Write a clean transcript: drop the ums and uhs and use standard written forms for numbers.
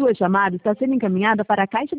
Sua chamada está sendo encaminhada para a caixa